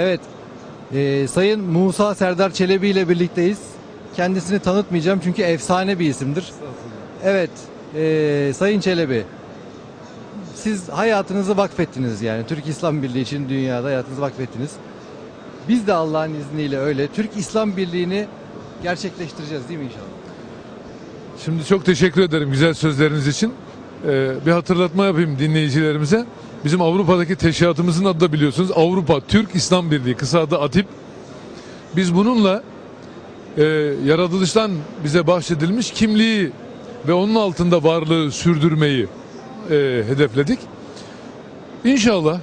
Evet, Sayın Musa Serdar Çelebi ile birlikteyiz. Kendisini tanıtmayacağım çünkü efsane bir isimdir. Evet, Sayın Çelebi, siz hayatınızı vakfettiniz yani. Türk İslam Birliği için dünyada hayatınızı vakfettiniz. Biz de Allah'ın izniyle öyle Türk İslam Birliği'ni gerçekleştireceğiz değil mi inşallah? Şimdi çok teşekkür ederim güzel sözleriniz için. Bir hatırlatma yapayım dinleyicilerimize. Bizim Avrupa'daki teşkilatımızın adı da biliyorsunuz Avrupa Türk İslam Birliği, kısa adı ATİP. Biz bununla yaratılıştan bize bahşedilmiş kimliği ve onun altında varlığı sürdürmeyi hedefledik. İnşallah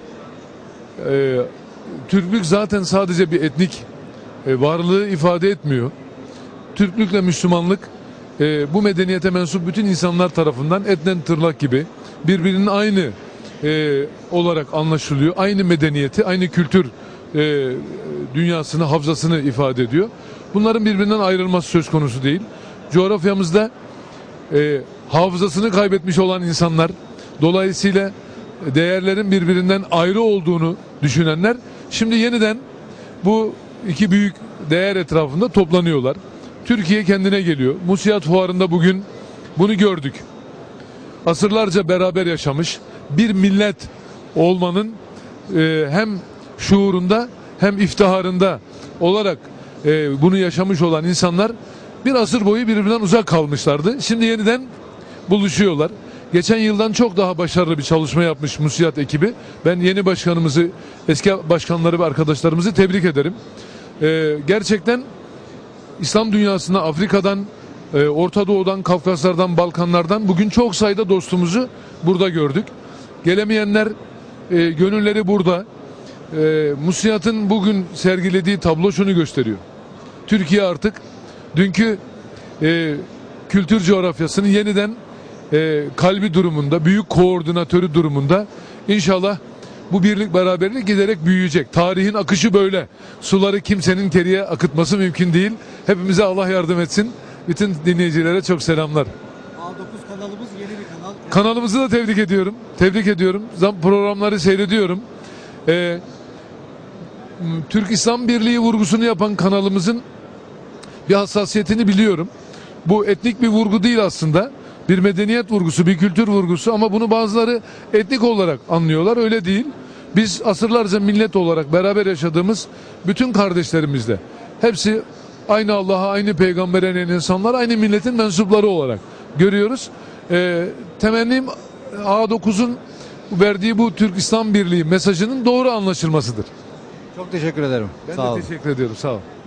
Türklük zaten sadece bir etnik varlığı ifade etmiyor. Türklükle Müslümanlık bu medeniyete mensup bütün insanlar tarafından etlen tırnak gibi birbirinin aynı olarak anlaşılıyor. Aynı medeniyeti, aynı kültür dünyasını, havzasını ifade ediyor. Bunların birbirinden ayrılması söz konusu değil. Coğrafyamızda hafızasını kaybetmiş olan insanlar, dolayısıyla değerlerin birbirinden ayrı olduğunu düşünenler şimdi yeniden bu iki büyük değer etrafında toplanıyorlar. Türkiye kendine geliyor. Musiyat Fuarı'nda bugün bunu gördük. Asırlarca beraber yaşamış bir millet olmanın hem şuurunda hem iftiharında olarak bunu yaşamış olan insanlar bir asır boyu birbirinden uzak kalmışlardı. Şimdi yeniden buluşuyorlar. Geçen yıldan çok daha başarılı bir çalışma yapmış Musiyat ekibi. Ben yeni başkanımızı, eski başkanları ve arkadaşlarımızı tebrik ederim. Gerçekten İslam dünyasında Afrika'dan, Orta Doğu'dan, Kafkaslardan, Balkanlardan bugün çok sayıda dostumuzu burada gördük. Gelemeyenler gönülleri burada. Musiyat'ın bugün sergilediği tablo şunu gösteriyor. Türkiye artık dünkü kültür coğrafyasının yeniden kalbi durumunda, büyük koordinatörü durumunda. İnşallah bu birlik beraberlik giderek büyüyecek. Tarihin akışı böyle. Suları kimsenin geriye akıtması mümkün değil. Hepimize Allah yardım etsin. Bütün dinleyicilere çok selamlar. A9 kanalımız yeni bir kanal. Kanalımızı da tebrik ediyorum. Tebrik ediyorum. Programları seyrediyorum. Türk İslam Birliği vurgusunu yapan kanalımızın bir hassasiyetini biliyorum. Bu etnik bir vurgu değil aslında. Bir medeniyet vurgusu, bir kültür vurgusu ama bunu bazıları etnik olarak anlıyorlar. Öyle değil. Biz asırlarca millet olarak beraber yaşadığımız bütün kardeşlerimizle, hepsi aynı Allah'a, aynı peygambere inen insanlar, aynı milletin mensupları olarak görüyoruz. Temennim A9'un verdiği bu Türk İslam Birliği mesajının doğru anlaşılmasıdır. Çok teşekkür ederim. Ben Sağ de olun. teşekkür ediyorum. Sağ olun.